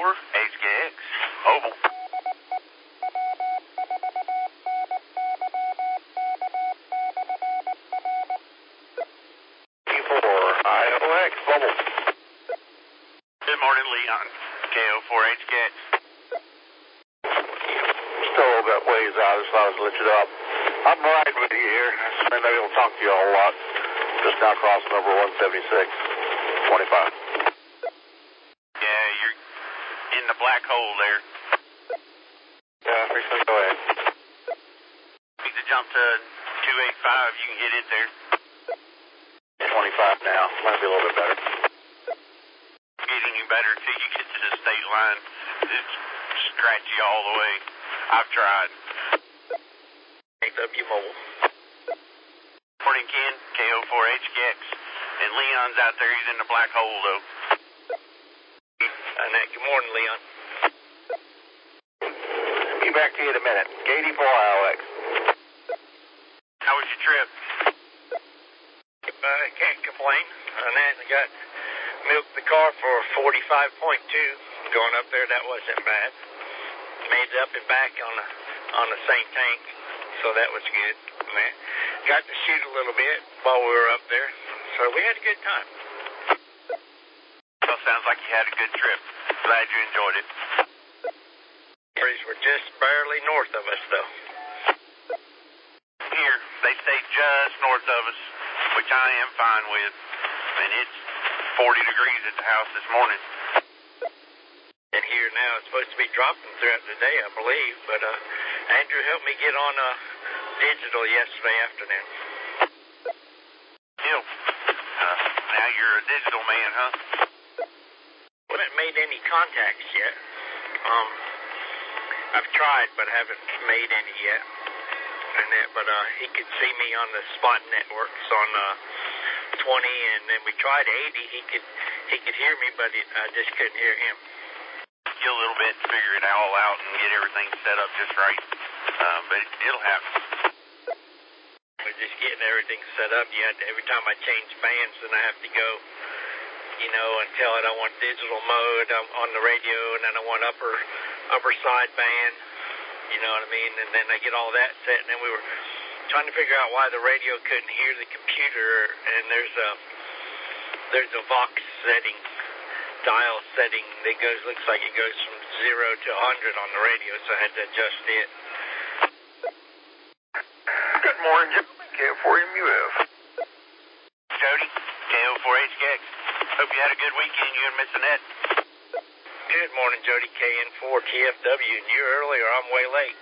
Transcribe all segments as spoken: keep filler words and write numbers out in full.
four H K X. Mobile. K four I O X. Mobile. Good morning, Leon. K O four H K X. Still a little bit ways out. I just thought I'd let you up. I'm riding with you here. I may not be able to talk to you a whole lot. Just now crossing over one seventy-six twenty-five. Yeah, you're in the black hole there. Yeah, frequently go ahead. Need to jump to two eighty-five. You can hit it there. twenty-five now. Might be a little bit better. Get any better until you get to the state line. It's scratchy all the way. I've tried. H W Mobile. Morning, Ken. K O four H K X. And Leon's out there. He's in the black hole, though. Annette, good morning, Leon. Be back to you in a minute. K D four I O X. How was your trip? I can't complain. Annette, I got milked the car for forty-five point two. Going up there, that wasn't bad. Made it up and back on the, on the same tank, so that was good. Man, got to shoot a little bit while we were up there, so we had a good time. Well, sounds like you had a good trip. Glad you enjoyed it. Trees were just barely north of us, though. Here, they stay just north of us, which I am fine with. And it's forty degrees at the house this morning. And here now, it's supposed to be dropping throughout the day, I believe, but uh, Andrew helped me get on uh, digital yesterday afternoon. Yep. Uh, now you're a digital man, huh? I haven't made any contacts yet. Um, I've tried, but haven't made any yet. And that, but uh, he could see me on the spot networks on uh, twenty, and then we tried eighty. He could he could hear me, but it, I just couldn't hear him. Get a little bit to figure it all out and get everything set up just right. Uh, but it, it'll happen. We're just getting everything set up. You have to, every time I change bands, then I have to go, you know, and tell it I want digital mode um, on the radio, and then I want upper upper side band. You know what I mean? And then I get all that set, and then we were trying to figure out why the radio couldn't hear the computer. And there's a there's a Vox setting, dial setting that goes looks like it goes from zero to a hundred on the radio, so I had to adjust it. Good morning, gentlemen. K O four M U F. Jody, K O four H K X. Hope you had a good weekend, you and Miss Annette. Good morning, Jody. K N four T F W. And you earlier, I'm way late.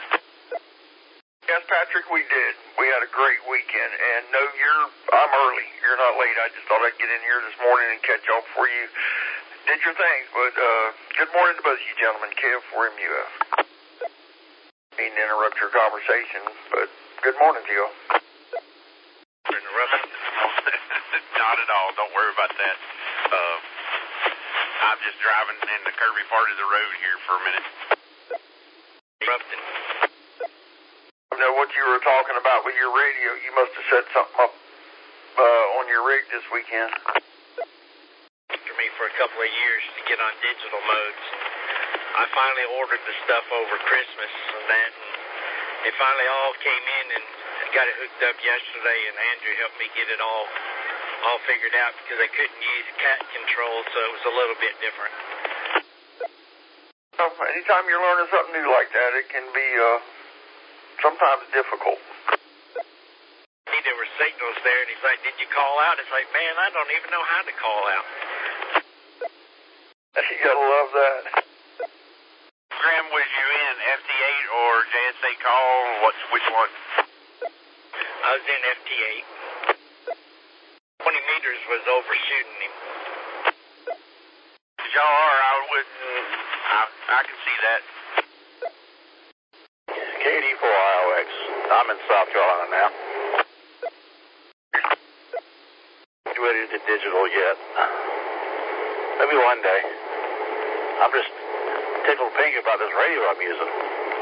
Yes, Patrick, we did. We had a great weekend. And no, you're, I'm early. You're not late. I just thought I'd get in here this morning and catch up before you did your things. But uh, good morning to both of you gentlemen. K O four M U F. Mean to interrupt your conversation, but good morning to you. Interrupting? Not at all. Don't worry about that. Uh, I'm just driving in the curvy part of the road here for a minute. Interrupting? I know what you were talking about with your radio. You must have set something up uh, on your rig this weekend. For me for a couple of years to get on digital modes. I finally ordered the stuff over Christmas and that, and it finally all came in, and I got it hooked up yesterday, and Andrew helped me get it all all figured out because I couldn't use cat control, so it was a little bit different. Well, anytime you're learning something new like that, it can be uh, sometimes difficult. There were signals there, and he's like, did you call out? It's like, man, I don't even know how to call out. You gotta love that. Graham, was you in F T eight or J S A call? What's, which one? I was in F T eight. twenty meters was overshooting him. Y'all are, I wouldn't, I, I can see that. K D four I O X. I'm in South Carolina now. Ready to digital yet? Maybe one day. I'm just tickled pink about this radio I'm using.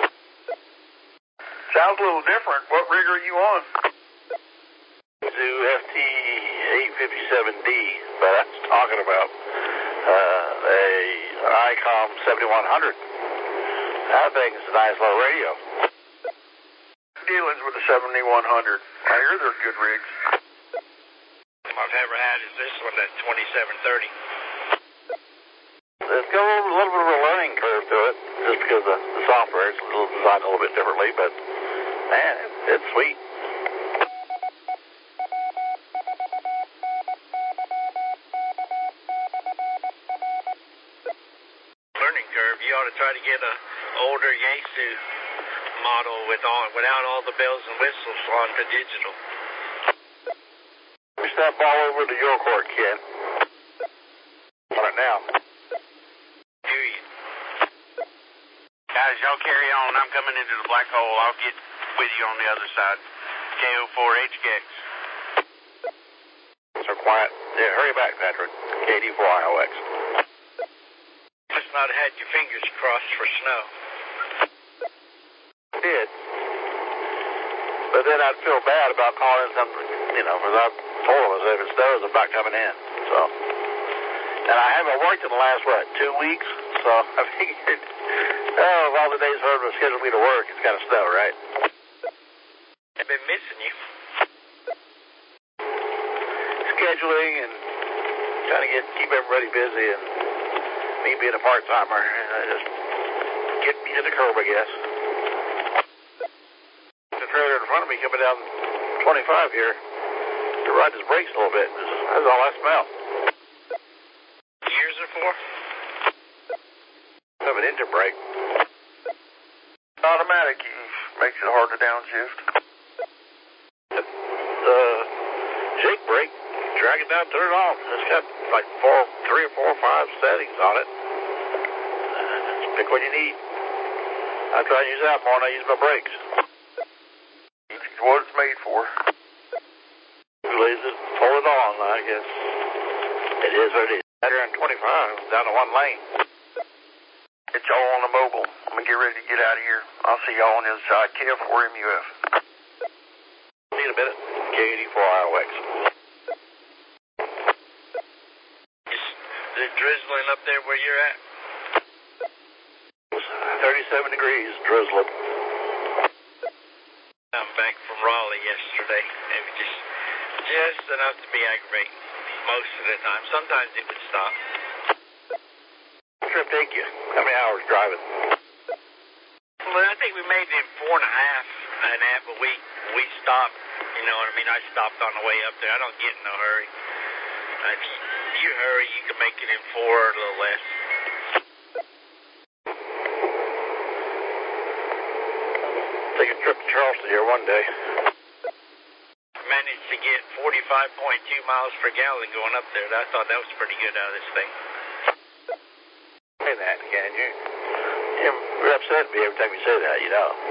Sounds a little different. What rig are you on? Do F T eight fifty-seven D, but that's talking about uh, a I Icom seventy-one hundred. That thing is a nice little radio. Dealings with the seventy-one hundred. I hear they're good rigs. The most I've ever had is this one, that twenty-seven thirty. It's got a little, little bit of a learning curve to it, just because the, the software is a little designed a little bit differently, but man, it, it's sweet. Learning curve. You ought to try to get a older Yaesu model with all, without all the bells and whistles onto digital. Push that ball over to your court, Ken. On it now. Period. Guys, y'all carry on. I'm coming into the black hole. I'll get with you on the other side. K O four H K X. So quiet. Yeah, hurry back, Patrick. K D four I O X. Must not have had your fingers crossed for snow. Did. But then I'd feel bad about calling something, you know, because I told them if it snows, I'm not coming in. So, and I haven't worked in the last, what, two weeks? So I figured, oh, of all the days for them to schedule me to work, it's got to snow, right? I've been missing you. Scheduling and trying to get keep everybody busy, and me being a part-timer, I just get me to the curb, I guess. The trailer in front of me coming down twenty-five here to ride his brakes a little bit. That's all I smell. Years are for? Have an engine brake. Automatic use makes it hard to downshift. The uh, Jake brake, drag it down, turn it on. It's got like four, three or four or five settings on it. Just pick what you need. I try and use that more than I use my brakes. It's what it's made for. Lays it, pull it on, I guess. It is what it is. one twenty-five down to one lane. Get y'all on the mobile. I'm going to get ready to get out of here. I'll see y'all on the other side. K F four M U F. See you in a minute. K D four I O X. Is it drizzling up there where you're at? thirty-seven degrees, drizzling. I'm back from Raleigh yesterday. It was just, just enough to be aggravating most of the time. Sometimes it would stop. What trip take you? How many hours driving? Well, I think we made it in four and a half and a half a week. We stopped, you know what I mean? I stopped on the way up there. I don't get in no hurry. If you, if you hurry, you can make it in four or a little less. Take a trip to Charleston here one day. Managed to get forty-five point two miles per gallon going up there. I thought that was pretty good out of this thing. Say that, can you? You're upset at me every time you say that, you know.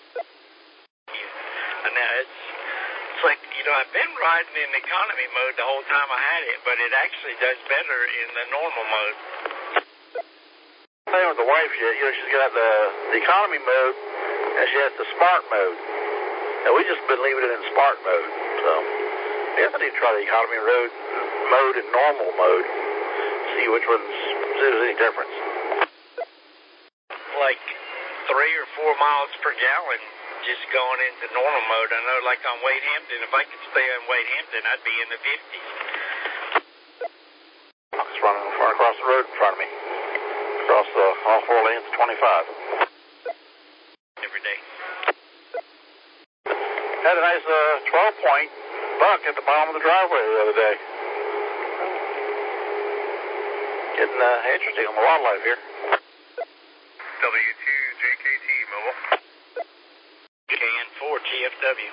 And now it's, it's like, you know, I've been riding in economy mode the whole time I had it, but it actually does better in the normal mode. Playing with the wife, you know, she's got the, the economy mode, and she has the smart mode. And we just been leaving it in smart mode. So, yeah, I need to try the economy road mode and normal mode. See which one's, see if there's any difference. Like three or four miles per gallon just going into normal mode. I know, like on Wade Hampton, if I could stay on Wade Hampton, I'd be in the fifties. It's running right across the road in front of me. Across the all four lanes of twenty-five. Every day. Had a nice uh, twelve point buck at the bottom of the driveway the other day. Getting uh, interesting on the wildlife here. W two J K T mobile. K N four T F W.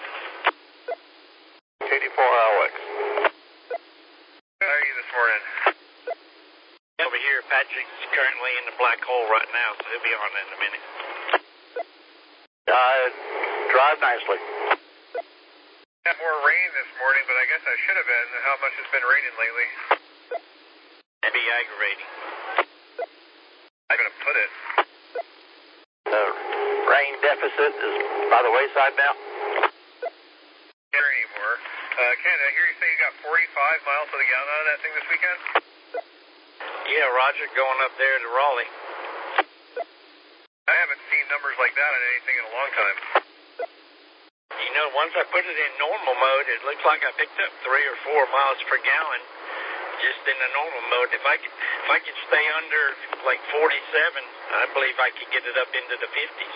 K D four I O X. How are you this morning? Over here, Patrick's currently in the black hole right now, so he'll be on in a minute. I drive nicely. Got more rain this morning, but I guess I should have been. How much has been raining lately? That'd be aggravating. I'm going to put it. The rain deficit is by the wayside now. Can't anymore. Uh, Ken, I hear you say you got forty-five miles to the gallon out of that thing this weekend? Yeah, Roger, going up there to Raleigh. I haven't seen numbers like that on anything in a long time. You know, once I put it in normal mode, it looks like I picked up three or four miles per gallon just in the normal mode. If I could, if I could stay under like forty-seven, I believe I could get it up into the fifties.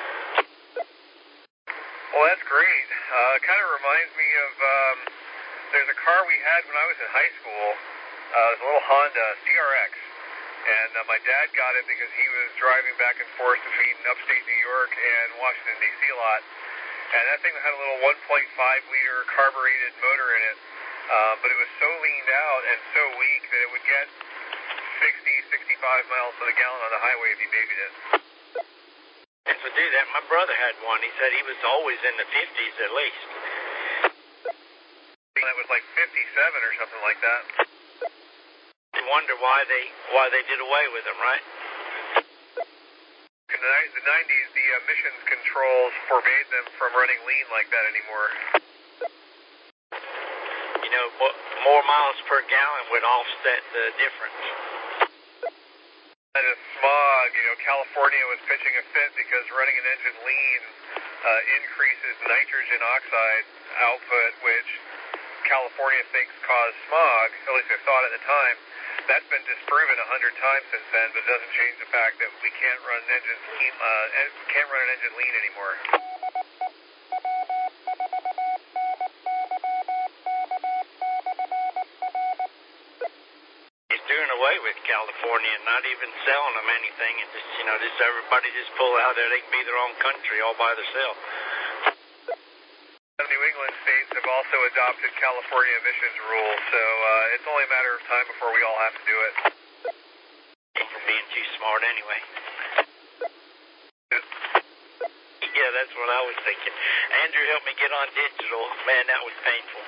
Well, that's great. Uh, it kind of reminds me of, um, there's a car we had when I was in high school. Uh, it was a little Honda C R X. And uh, my dad got it because he was driving back and forth between upstate New York and Washington, D C a lot. And that thing had a little one point five liter carbureted motor in it. Uh, but it was so leaned out and so weak that it would get sixty, sixty-five miles to the gallon on the highway if you babied it. And to do that, my brother had one. He said he was always in the fifties at least. That was like fifty-seven or something like that. You wonder why they why they did away with them, right? In the, the nineties, the emissions controls forbade them from running lean like that anymore. You know, more miles per gallon would offset the difference. And the smog, you know, California was pitching a fit because running an engine lean uh, increases nitrogen oxide output, which California thinks caused smog, at least they thought at the time. That's been disproven a hundred times since then, but it doesn't change the fact that we can't run engines lean, uh, can't run an engine lean anymore. He's doing away with California and not even selling them anything, and just you know, just everybody just pull out there. They can be their own country all by themselves. New England states have also adopted California emissions rules, so uh, it's only a matter of time before we all have to do it. For being too smart anyway. Yeah, that's what I was thinking. Andrew helped me get on digital. Man, that was painful.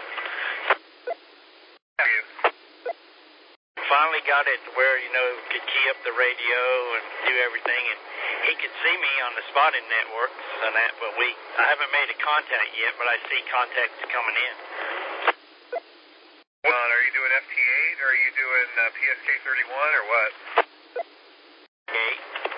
Thank you. Finally got it to where, you know, could key up the radio and do everything, and he could see me on the spotting networks and that, but we, I haven't made a contact yet, but I see contacts coming in. Well, are you doing F T eight, or are you doing uh, P S K thirty-one, or what? Okay.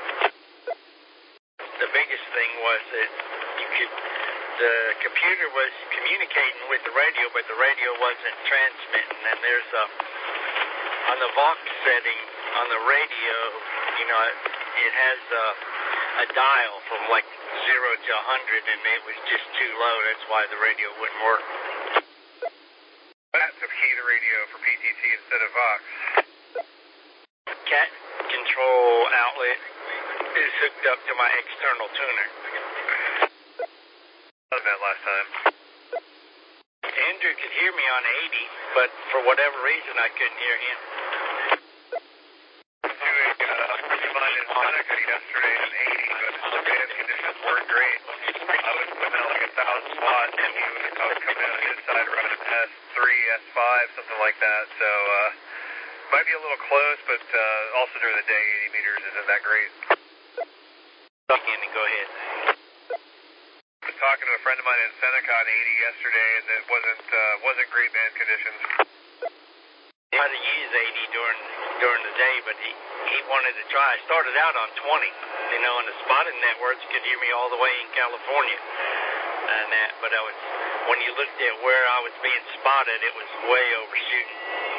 The biggest thing was that you could, the computer was communicating with the radio, but the radio wasn't transmitting, and there's a, on the Vox setting on the radio, you know, it, it has a, a dial from like zero to a hundred, and it was just too low. That's why the radio wouldn't work. That's a key to radio for P T T instead of Vox. Cat control outlet is hooked up to my external tuner. I done that last time. Andrew could hear me on eighty, but for whatever reason I couldn't hear him. I was doing uh, a friend of mine in Seneca yesterday on eighty, but the band conditions weren't great. I was putting out like a thousand watts, and he was, I was coming out on his side running S three, S five, something like that. So uh, might be a little close, but uh, also during the day, eighty meters isn't that great. Again, go ahead. I was talking to a friend of mine in Seneca on eighty yesterday, and it wasn't uh, wasn't great band conditions. I had to use eighty during during the day, but he, he wanted to try. I started out on twenty, you know, and the spotting networks could hear me all the way in California. And that, but I was, when you looked at where I was being spotted, it was way overshooting.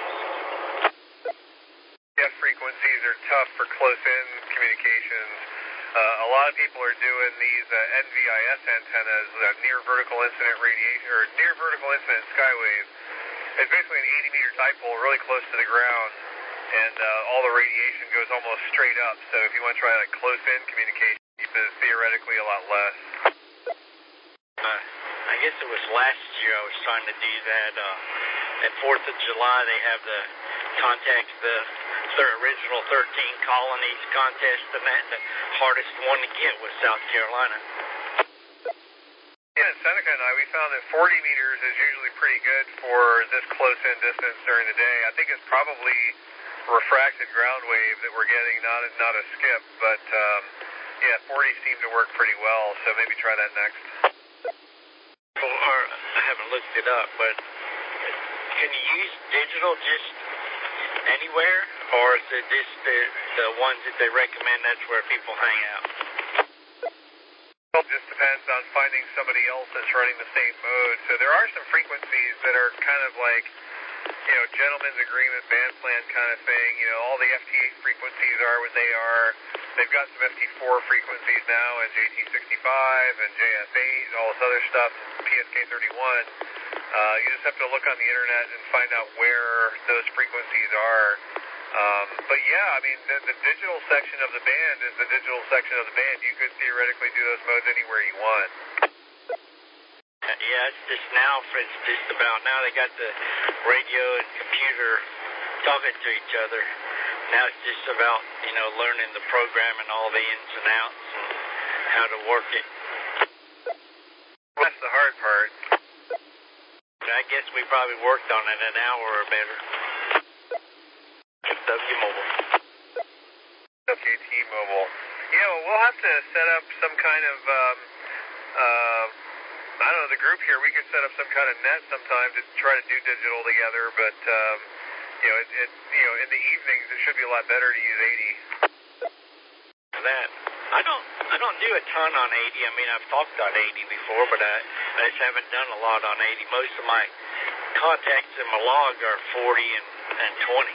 F frequencies are tough for close-in communications. Uh, a lot of people are doing these uh, N V I S antennas, uh, near vertical incident radiation, or near vertical incident skywave. It's basically an eighty meter dipole really close to the ground, and uh, all the radiation goes almost straight up. So if you want to try like close-in communication, it's theoretically a lot less. Uh, I guess it was last year I was trying to do that. Uh, at fourth of July, they have the contact the thir- original thirteen colonies contest, and that the hardest one to get was South Carolina. Yeah, in Seneca and I, we found that forty meters is usually pretty good for this close-in distance during the day. I think it's probably refracted ground wave that we're getting, not a, not a skip, but um, yeah, forty seemed to work pretty well, so maybe try that next. Or, or I haven't looked it up, but can you use digital just anywhere, or is it just the, the ones that they recommend, that's where people hang out? Well, it just depends on finding somebody else that's running the same mode. So there are some frequencies that are kind of like, you know, gentleman's agreement, band plan kind of thing. You know, all the F T eight frequencies are what they are. They've got some F T four frequencies now, and J T sixty-five, and J S eight, and all this other stuff, P S K thirty-one. Uh, you just have to look on the internet and find out where those frequencies are. Um, but yeah, I mean, the, the digital section of the band is the digital section of the band. You could theoretically do those modes anywhere you want. Yeah, it's just now, it's just about now they got the radio and computer talking to each other. Now it's just about, you know, learning the program and all the ins and outs and how to work it. That's the hard part. I guess we probably worked on it an hour or better. W Mobile. W T Mobile. Yeah, well, we'll have to set up some kind of, um, uh, I don't know, the group here, we could set up some kind of net sometime to try to do digital together, but, um, you know, it, it, you know, in the evenings it should be a lot better to use eighty. That I don't, I don't do a ton on eighty. I mean, I've talked on eighty before, but I, I just haven't done a lot on eighty. Most of my contacts in my log are forty and, and twenty.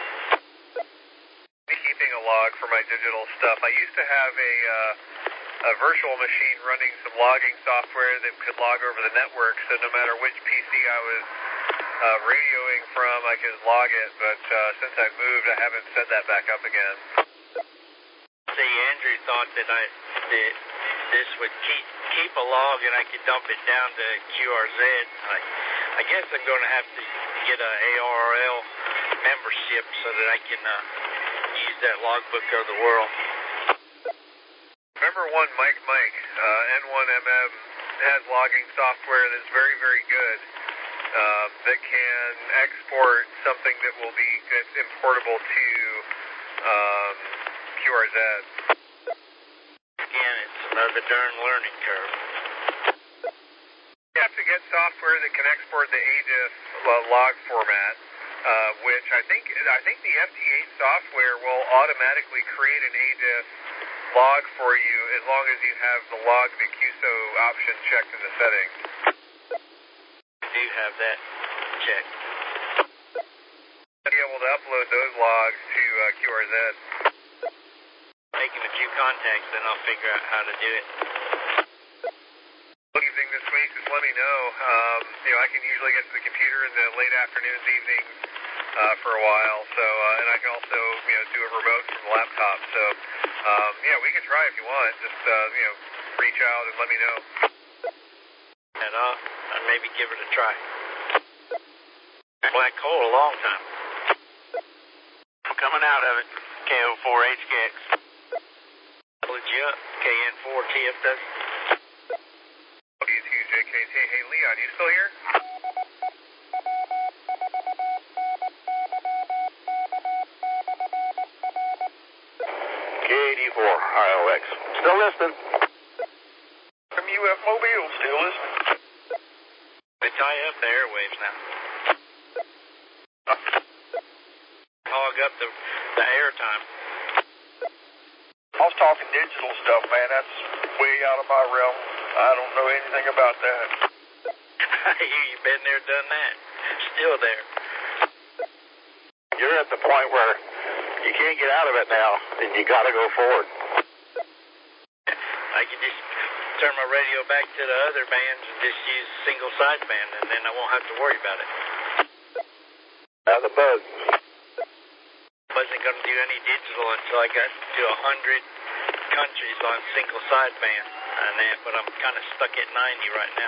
Keeping a log for my digital stuff. I used to have a, uh, a virtual machine running some logging software that could log over the network, so no matter which P C I was uh, radioing from, I could log it, but uh, since I moved, I haven't set that back up again. See, Andrew thought that I that this would keep keep a log and I could dump it down to Q R Z. I, I guess I'm going to have to get a A R R L membership so that I can uh, use that logbook of the world. Remember one Mike Mike, uh, N one M M, has logging software that's very, very good, uh, that can export something that will be that's importable to um, Q R Z. Again, it's another darn learning curve. You have to get software that can export the A D I F log format, uh, which I think I think the F T eight software will automatically create an A D I F log for you as long as you have the log the Q S O option checked in the settings. I do have that checked. Be able to upload those logs to uh, Q R Z. Making a few contacts, then I'll figure out how to do it. Anything this week, just let me know. Um, you know, I can usually get to the computer in the late afternoons, evenings uh, for a while. So, uh, and I can also, you know, do a remote from the laptop. So, um, yeah, we can try if you want. Just, uh, you know, reach out and let me know. And I'll, I'll maybe give it a try. Black hole a long time. I'm coming out of it. K O four H K X. Pulled you up. K N four T F W. W two J K T. Hey, Leon, you still here? K eighty-four I O X. Still listening. From U F Mobile, still listening. They tie up the airwaves now. Hog up the, the airtime. I was talking digital stuff, man. That's way out of my realm. I don't know anything about that. You've been there, done that. Still there. You're at the point where you can't get out of it now, and you got to go forward. I can just turn my radio back to the other bands and just use single sideband, and then I won't have to worry about it. That's a bug. Wasn't going to do any digital until I got to a hundred countries on single sideband, and that, but I'm kind of stuck at ninety right now.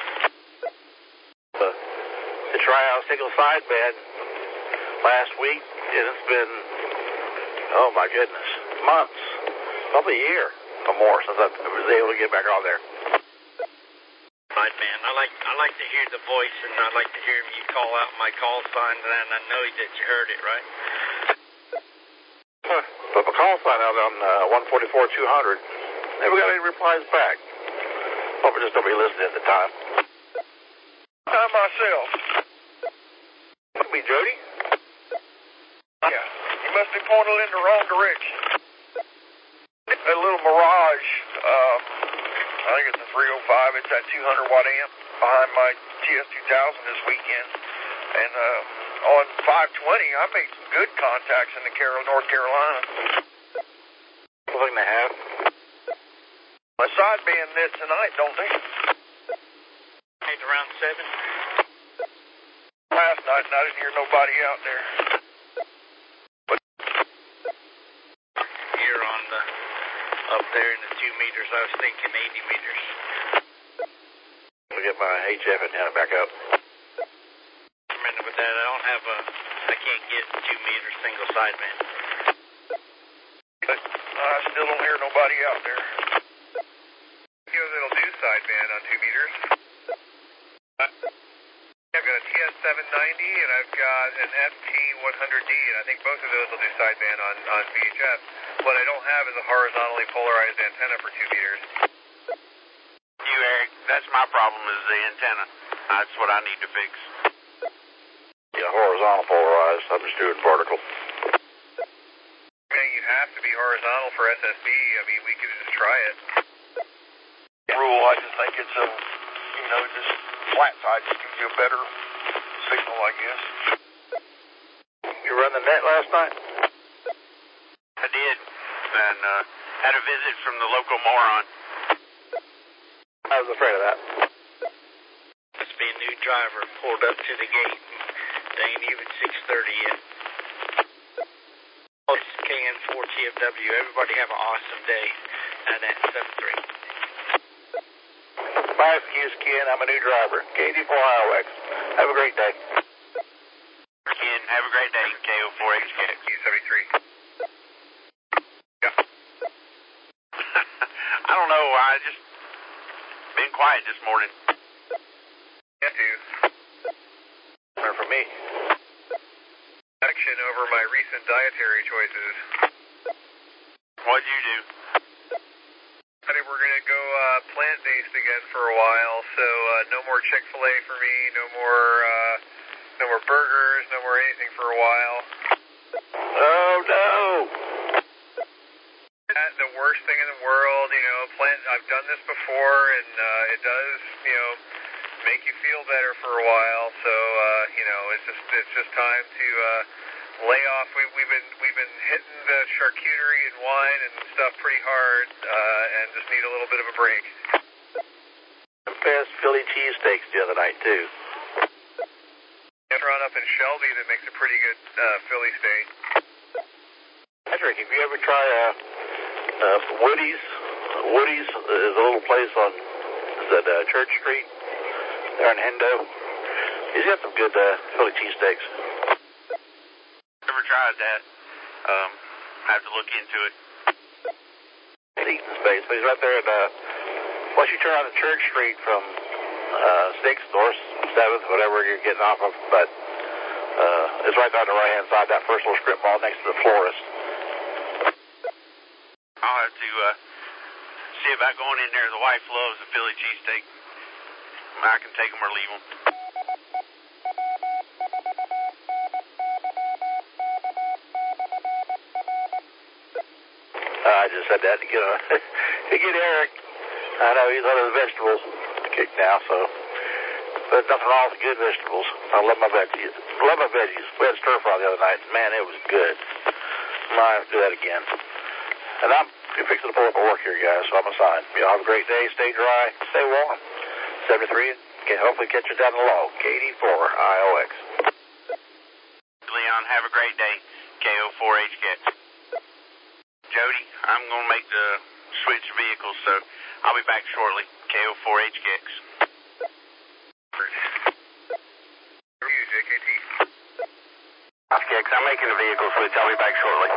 Uh, to try out single sideband last week, and it's been, oh my goodness, months, probably a year or more since I was able to get back on there. Sideband, I like I like to hear the voice, and I like to hear you call out my call sign, and I know that you heard it, right? Huh. But my call sign out on uh, one forty-four two hundred, never got any replies back. Probably just don't be listening at the time. I myself. Could be Jody. Yeah. You must be pointed in the wrong direction. That little Mirage, uh, I think it's a three oh five. It's that two hundred watt amp behind my T S two thousand this weekend. And uh, on five twenty, I made some good contacts in the Carol, North Carolina. What thing they have? My sideband knit tonight, don't they? It's around seven. Last night, and I didn't hear nobody out there. You're on the, up there in the two meters. I was thinking eighty meters. Let me get my H F antenna back up. A minute with that. I don't have a, I can't get two meters single sideband. But I still don't hear nobody out there. You know, that'll do sideband on two meters. I've got a T S seven ninety and I've got an F T one hundred D, and I think both of those will do sideband on, on V H F. What I don't have is a horizontally polarized antenna for two meters. You, Eric, that's my problem is the antenna. That's what I need to fix. Yeah, horizontal polarized. I'm just doing vertical. Man, you have to be horizontal for S S B. I mean, we could just try it. Rule, I just think it's a, you know, just flat side just gives you a better signal, I guess. You run the net last night? I did, and uh, had a visit from the local moron. I was afraid of that. Must be a new driver pulled up to the gate. They ain't even six thirty yet. Oh, it's K N four T F W. Everybody have an awesome day. And that's seven three. My excuse, Ken. I'm a new driver. K D four I O X. Have a great day. Ken, have a great day. K O four H K. Q seventy-three. Yeah. I don't know. I just been quiet this morning. Yeah, too. Or for me. Action over my recent dietary choices. What'd you do? I think we're going to go uh, plant-based again for a while, so uh, no more Chick-fil-A for me, no more uh, no more burgers, no more anything for a while. Oh, no. That's the worst thing in the world, you know, plant, I've done this before, and uh, it does, you know, make you feel better for a while, so, uh, you know, it's just it's just time to uh, lay off. We, we've been we've been hitting the charcuterie and wine and stuff pretty hard, uh, and just need a little bit of a break. The best Philly cheesesteaks the other night, too. Restaurant up in Shelby that makes a pretty good uh, Philly steak. Patrick, have you ever tried uh, uh, Woody's? Woody's is a little place on is that uh, Church Street there in Hendo. He's got some good uh, Philly cheesesteaks. Never tried that. Um, have to look into it. Eating space, but he's right there at uh, once you turn on the Church Street from uh, sixth or seventh, whatever you're getting off of, but uh, it's right there on the right hand side, that first little strip mall next to the florist. I'll have to uh, see about going in there. The wife loves a Philly cheesesteak. I can take them or leave them. Uh, I just said that to get, a, to get Eric. I know he's on his vegetables kick now, so there's nothing wrong with good vegetables. I love my veggies. Love my veggies. We had stir fry the other night. Man, it was good. Might have to do that again. And I'm fixing to pull up at work here, guys, so I'm a sign. You know, have a great day. Stay dry. Stay warm. seventy-three. Can hopefully catch you down the low. K D four I O X. Leon, have a great day. K O four H K. Jody, I'm going to make the switch vehicles, so I'll be back shortly. K O four H K X. You, J K T. H K X, I'm making the vehicle switch. I'll be back shortly.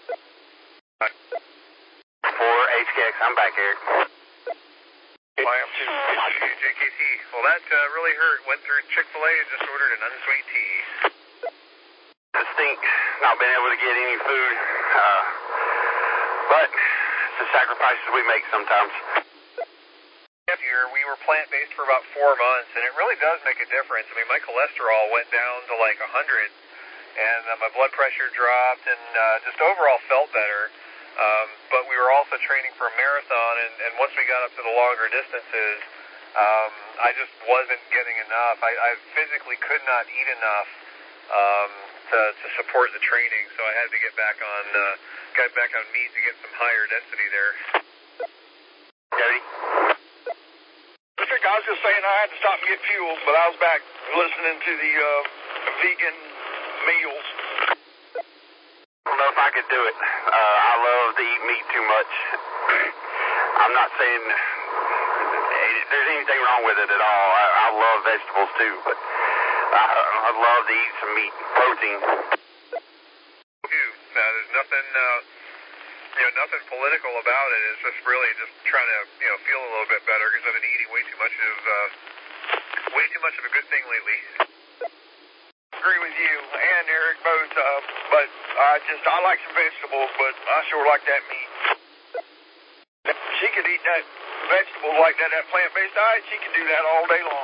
four H K X, I'm back, Eric. I am too. J K T. Well, that uh, really hurt. Went through Chick-fil-A and just ordered an unsweet tea. It stinks not being able to get any food, uh, but it's the sacrifices we make sometimes. Here, we were plant-based for about four months, and it really does make a difference. I mean, my cholesterol went down to like one hundred, and uh, my blood pressure dropped, and uh, just overall felt better. Um, but we were also training for a marathon, and, and once we got up to the longer distances, um, I just wasn't getting enough. I, I physically could not eat enough um, to, to support the training, so I had to get back on uh, got back on meat to get some higher density there. Jody? I was just saying I had to stop and get fuel, but I was back listening to the uh, vegan meals. I don't know if I could do it. Uh, I love to eat meat too much. I'm not saying there's anything wrong with it at all. I, I love vegetables too, but I, I'd love to eat some meat, protein. Too. Uh, there's nothing, uh, you know, nothing political about it. It's just really just trying to, you know, feel a little bit better because I've been eating way too much of, uh, way too much of a good thing lately. Agree with you and Eric both, uh, but I just I like some vegetables, but I sure like that meat. She could eat that vegetables like that, that plant-based diet. She could do that all day long.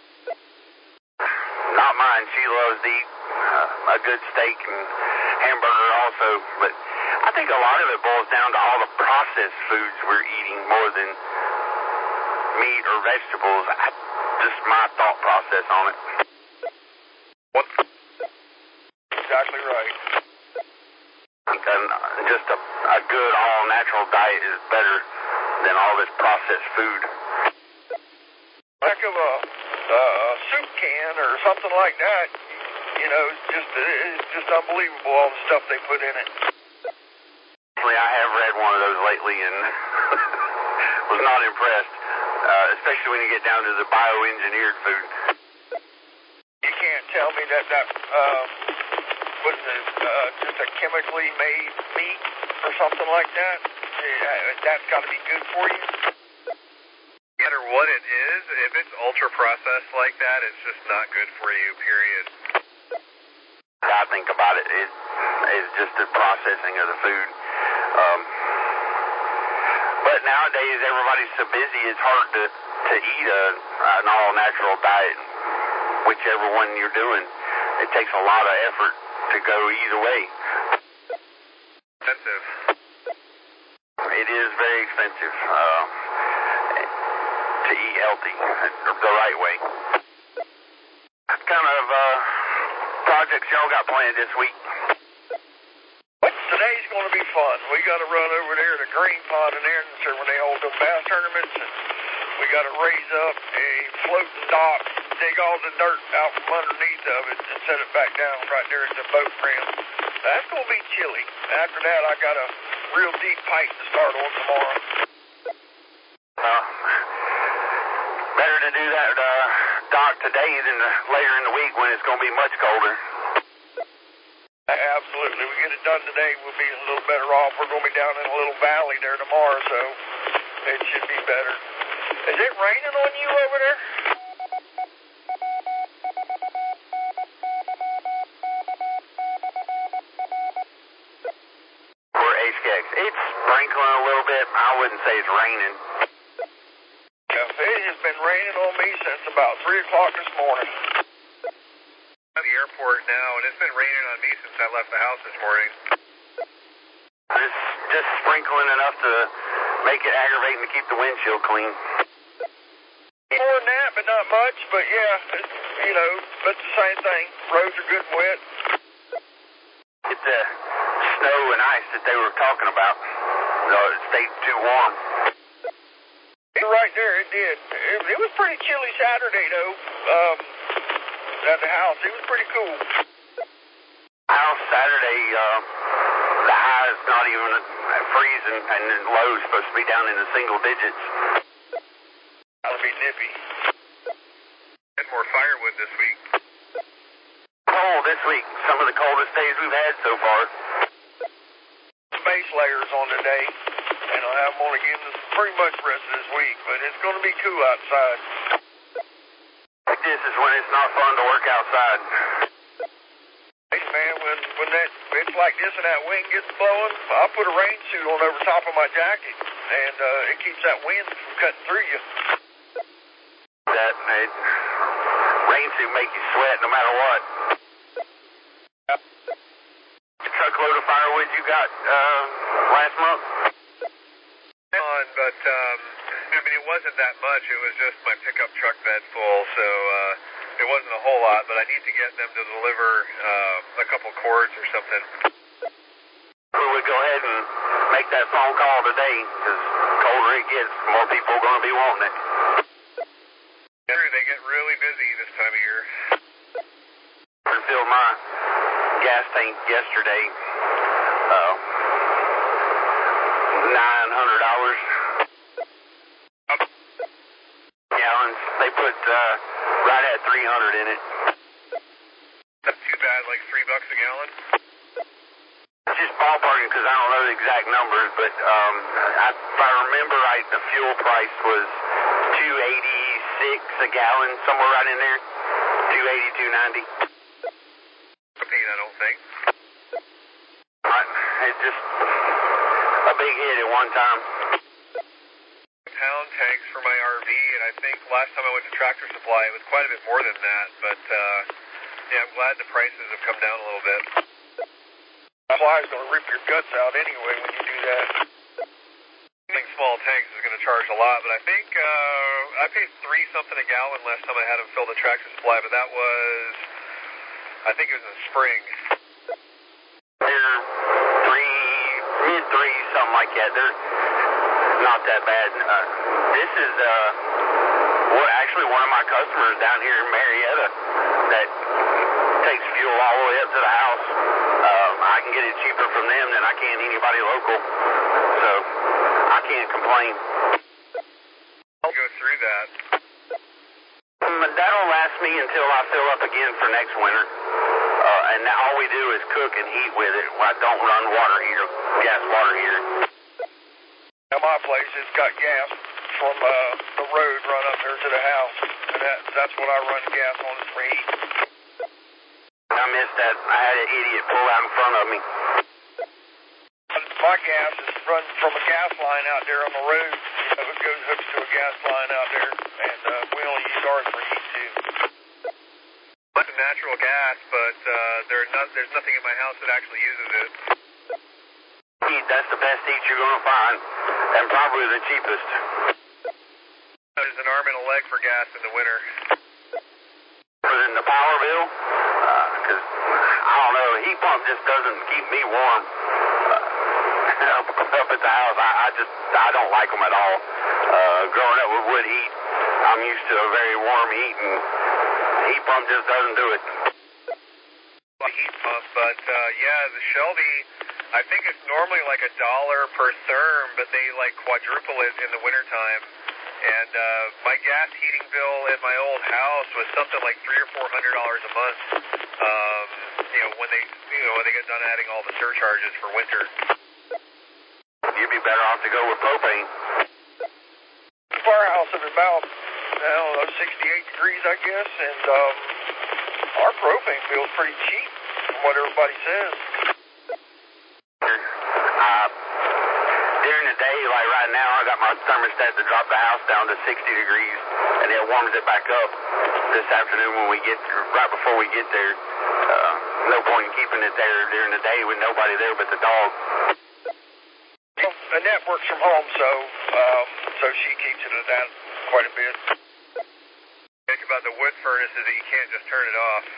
Not mine. She loves to eat uh, a good steak and hamburger also, but I think a lot of it boils down to all the processed foods we're eating more than meat or vegetables. I, just my thought process on it. What? Exactly right. And just a, a good all-natural diet is better than all this processed food. Heck of a uh, soup can or something like that, you know, it's just it's just unbelievable all the stuff they put in it. Actually, I have read one of those lately and was not impressed, uh, especially when you get down to the bioengineered food. You can't tell me that that, uh, what is it, uh, just a chemically made meat or something like that? That's got to be good for you? No matter what it is, if it's ultra-processed like that, it's just not good for you, period. I think about it, it it's just the processing of the food. Um, but nowadays, everybody's so busy, it's hard to, to eat a, an all-natural diet. Whichever one you're doing, it takes a lot of effort to go either way. Expensive. It is very expensive uh, to eat healthy, the right way. What kind of uh, projects y'all got planned this week? Today's going to be fun. We got to run over there to Green Pond in Anderson when they hold the bass tournaments, and we got to raise up a floating dock, dig all the dirt out from underneath of it, and set it back down right there at the boat ramp. That's going to be chilly. After that, I got a real deep pipe to start on tomorrow. Uh, better to do that uh, dock today than uh, later in the week when it's going to be much colder. Absolutely. We get it done today, we'll be a little better off. We're going to be down in a little valley there tomorrow, so it should be better. Is it raining on you over there? For H K X, it's sprinkling a little bit. I wouldn't say it's raining. Yeah, it has been raining on me since about three o'clock this morning. At the airport now, and it's been raining on me since I left the house this morning. It's just sprinkling enough to make it aggravating to keep the windshield clean. More than that, but not much. But yeah, it's, you know, that's the same thing. Roads are good and wet. It's the snow and ice that they were talking about. No, it stayed too warm. You're right there, it did. It, it was pretty chilly Saturday, though. Um... At the house, it was pretty cool. House Saturday, uh, the high is not even freezing, and the low is supposed to be down in the single digits. That'll be nippy. Had more firewood this week. Cold this week. Some of the coldest days we've had so far. Base layers on today, and I'll have them on again this, pretty much the rest of this week, but it's going to be cool outside. Like this is when it's not fun to work outside. Hey man, when when that it's like this and that wind gets blowing, I'll put a rain suit on over top of my jacket, and uh, it keeps that wind from cutting through you. That it, rain suit make you sweat no matter what. Yeah. truckload of firewood you got uh, last month? On, but um, I mean, it wasn't that much. It was just my pickup truck bed full, so uh, it wasn't a whole lot. But I need to get them to deliver uh, a couple cords or something. We would go ahead and make that phone call today, because the colder it gets, more people are going to be wanting it. They get really busy this time of year. I filled my gas tank yesterday, uh, nine hundred dollars gallons. They put uh, right at three hundred in it. That's too bad, like three bucks a gallon? Just ballparking, because I don't know the exact numbers, but um, I, if I remember right, the fuel price was two eighty-six a gallon, somewhere right in there. two eighty, two ninety. I don't think. It's just a big hit at one time. Pound tanks for my R V, and I think last time I went to Tractor Supply, it was quite a bit more than that, but uh, yeah, I'm glad the prices have come down a little bit. Supply's going to rip your guts out anyway when you do that. I think small tanks is going to charge a lot, but I think uh, I paid three something a gallon last time I had them fill the Tractor Supply, but that was, I think it was in the spring. They're three, mid three, something like that. They're not that bad. Uh, this is uh, what actually one of my customers down here in Marietta that takes fuel all the way up to the house. Uh, I can get it cheaper from them than I can anybody local, so I can't complain. I'll go through that. Um, that'll last me until I fill up again for next winter. Uh, and all we do is cook and heat with it. I don't run water heater, gas water heater. Now my place has got gas from uh, the road run up there to the house, and that, that's what I run gas on is for heat. I missed that. I had an idiot pull out in front of me. My gas is run from a gas line out there on the road. You know, it goes hooks to a gas line out there, and uh, we only use ours for heat too. It's natural gas, but uh, there not, there's nothing in my house that actually uses it. Heat, that's the best heat you're going to find, and probably the cheapest. There's an arm and a leg for gas in the winter. In the power bill, because uh, I don't know, the heat pump just doesn't keep me warm. Uh, up, up at the house, I, I just I don't like them at all. Uh, growing up with wood heat, I'm used to a very warm heat, and the heat pump just doesn't do it. The heat pump, but uh, yeah, the Shelby, I think it's normally like a dollar per therm, but they like quadruple it in the wintertime. And uh, my gas heating bill at my old house was something like three or four hundred dollars a month. Um, you know, when they, you know, when they get done adding all the surcharges for winter. You'd be better off to go with propane. Our house is about, I don't know, sixty-eight degrees, I guess, and um, our propane bill's pretty cheap from what everybody says. Uh, during the day, like right now, I got my thermostat to drop the house down to sixty degrees, and it warms it back up this afternoon when we get, right before we get there. Uh, no point in keeping it there during the day with nobody there but the dog. Well, Annette works from home, so um, so she keeps it at that quite a bit. Think about the wood furnace is that you can't just turn it off.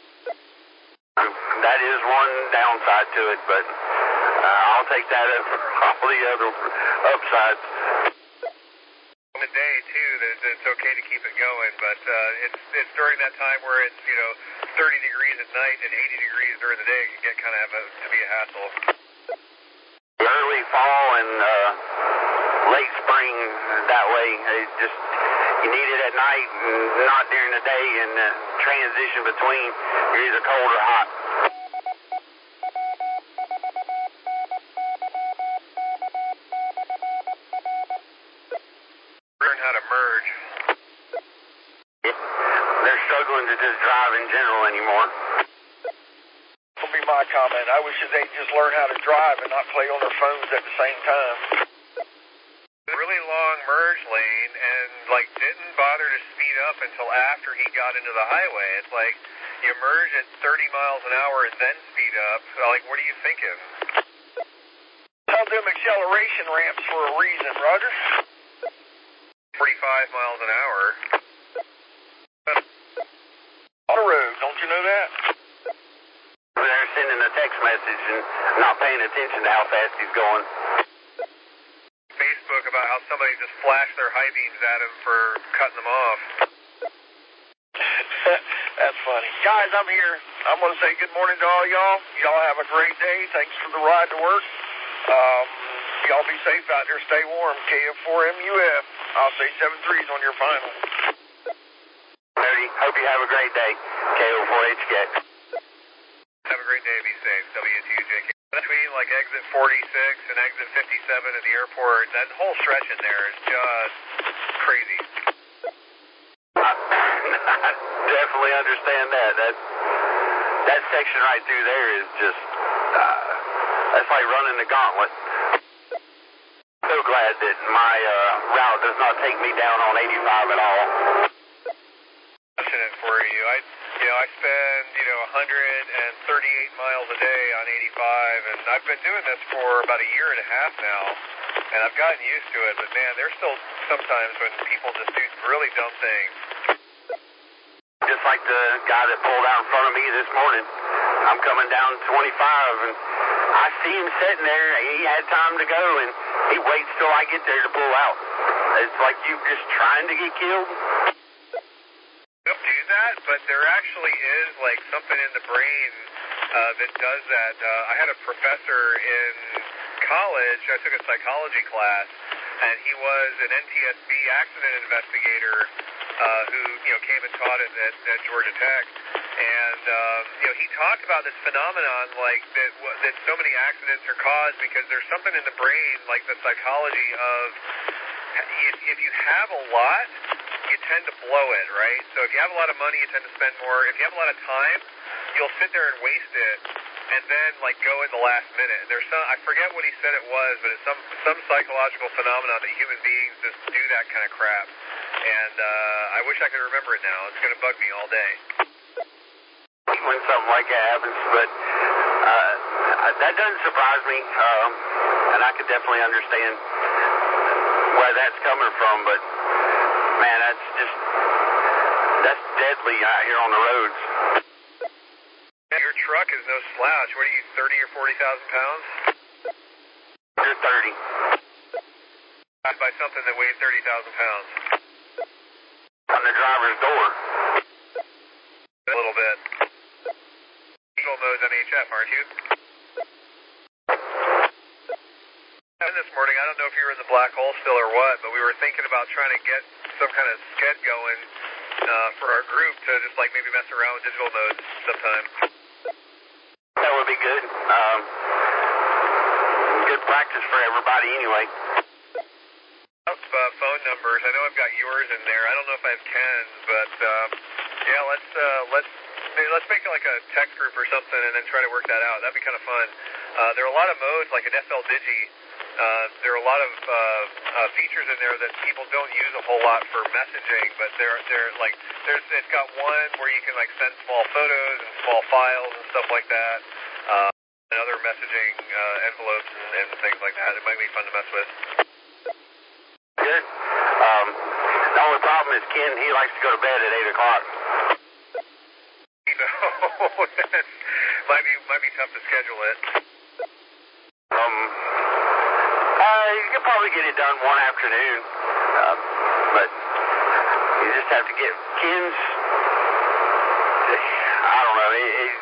That is one downside to it, but uh, I'll take that over all the other upsides. On the day, too, that it's okay to keep it going, but uh, it's it's during that time where it's, you know, thirty degrees at night and eighty degrees during the day, it can get kind of have a, to be a hassle. Early fall and uh, late spring, that way, it just, you need it at night and not during the day, and the transition between, you're either cold or hot. Learn how to merge. They're struggling to just drive in general anymore. That'll be my comment. I wish that they'd just learn how to drive and not play on their phones at the same time. Really long merge lane, and like didn't bother to speed up until after he got into the highway. It's like, you merge at thirty miles an hour and then speed up. Like, what are you thinking? Tell them acceleration ramps for a reason, Roger. forty-five miles an hour. On the road, don't you know that? They're sending a text message and not paying attention to how fast he's going. Facebook about how somebody just flashed their high beams at him for cutting them off. That's funny. Guys, I'm here. I'm going to say good morning to all y'all. Y'all have a great day. Thanks for the ride to work. Um, y'all be safe out there. Stay warm. K F four M U F. I'll say seven threes on your final. thirty. Hope you have a great day. K O four H K. Have a great day. Be safe. W two J K. Between like exit forty-six and exit fifty-seven at the airport, that whole stretch in there is just crazy. I definitely understand that. That that section right through there is just, uh, that's like running the gauntlet. So glad that my uh, route does not take me down on eighty-five at all. Fortunate for you. I, you know, I spend, you know, one hundred thirty-eight miles a day on eighty-five, and I've been doing this for about a year and a half now, and I've gotten used to it, but man, there's still sometimes when people just do really dumb things. Just like the guy that pulled out in front of me this morning. I'm coming down twenty-five, and I see him sitting there. He had time to go, and he waits till I get there to pull out. It's like you just trying to get killed. Don't do that, but there actually is like something in the brain uh, that does that. Uh, I had a professor in college. I took a psychology class, and he was an N T S B accident investigator uh, who you know came and taught at, at, at Georgia Tech. And um, you know he talked about this phenomenon like that that so many accidents are caused because there's something in the brain, like the psychology of if, if you have a lot, you tend to blow it, right? So if you have a lot of money, you tend to spend more. If you have a lot of time, you'll sit there and waste it, and then like go in the last minute. And there's some, I forget what he said it was, but it's some some psychological phenomenon that human beings just do that kind of crap. And uh, I wish I could remember it now. It's going to bug me all day. When something like that happens, but uh, that doesn't surprise me, um, and I could definitely understand where that's coming from, but man, that's just, that's deadly out here on the roads. Your truck is no slouch. What are you, thirty or forty thousand pounds? You're thirty. By something that weighs thirty thousand pounds. On the driver's door. A little bit. Eagle mode's N H F, aren't you? This morning, I don't know if you were in the black hole still or what, but we were thinking about trying to get some kind of sked going uh, for our group to just like maybe mess around with digital modes sometime. That would be good. Um, good practice for everybody anyway. Uh, phone numbers. I know I've got yours in there. I don't know if I have Ken's, but um, yeah, let's uh, let's let's make like a text group or something and then try to work that out. That'd be kind of fun. Uh, there are a lot of modes like an F L Digi. Uh, there are a lot of uh, uh, features in there that people don't use a whole lot for messaging, but they're they're like there's it's got one where you can like send small photos and small files and stuff like that, uh, and other messaging uh, envelopes and, and things like that. It might be fun to mess with. Good. Um, the only problem is Ken, he likes to go to bed at eight o'clock. No, that might be might be tough to schedule it. Um. Uh, you could probably get it done one afternoon, uh, but you just have to get Ken's. I don't know. He, he,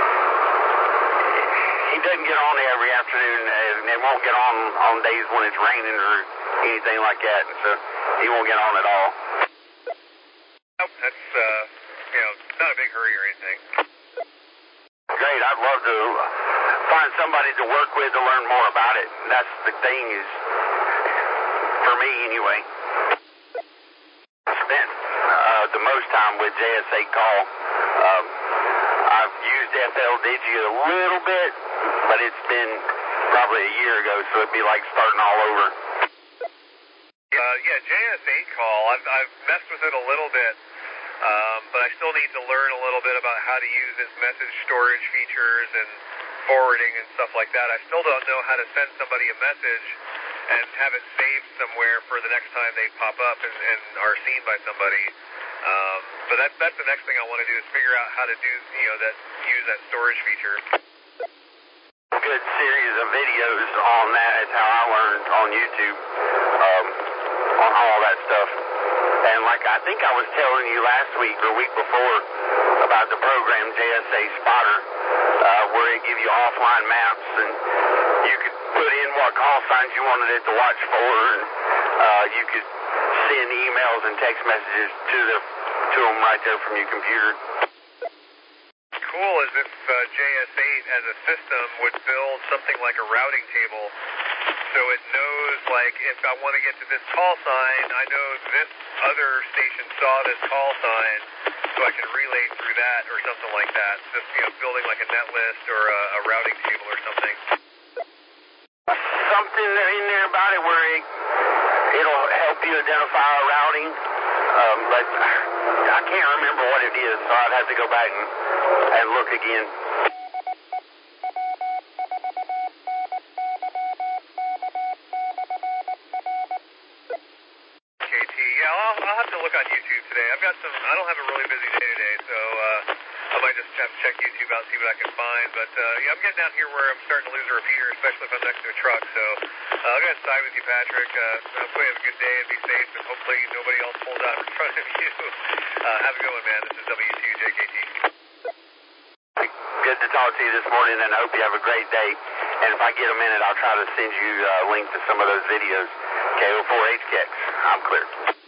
he doesn't get on every afternoon, and it won't get on on days when it's raining or anything like that. And so he won't get on at all. Nope, that's uh, you know, not a big hurry or anything. Great. I'd love to find somebody to work with to learn more about it. That's the thing is, for me anyway, I spent uh, the most time with J S eight Call. Um, I've used F L Digi a little bit, but it's been probably a year ago, so it'd be like starting all over. Uh, yeah, J S eight Call. I've I've messed with it a little bit. Um, but I still need to learn a little bit about how to use its message storage features and forwarding and stuff like that. I still don't know how to send somebody a message and have it saved somewhere for the next time they pop up and, and are seen by somebody. Um, but that, that's the next thing I want to do is figure out how to do, you know, that use that storage feature. Good series of videos on that. It's how I learned on YouTube um, on all that stuff. And like I think I was telling you last week or week before about the program J S A Spotter, uh, where it give you offline maps and you could put in what call signs you wanted it to watch for, and uh, you could send emails and text messages to the to them right there from your computer. Cool is if uh, J S eight as a system would build something like a routing table, so it knows, like, if I want to get to this call sign, I know this other station saw this call sign, so I can relay through that or something like that. Just, you know, building like a net list or a, a routing table or something. Something in there about it where it, it'll help you identify a routing, um, but I can't remember what it is, so I'd have to go back and, and look again. K T, yeah, I'll, I'll have to look on YouTube today. I've got some, I don't have a really busy day today, so uh, I might just have to check YouTube out and see what I can find. But uh, yeah, I'm getting down here where I'm starting to lose a repeater, especially if I'm next to a truck. So uh, I'm going to side with you, Patrick. Uh, hopefully you have a good day and be safe, and hopefully nobody else pulls out in front of you. Uh, have a good one, man. This is W two J K T. Good to talk to you this morning, and I hope you have a great day. And if I get a minute, I'll try to send you a link to some of those videos. K O four H K X. I'm clear.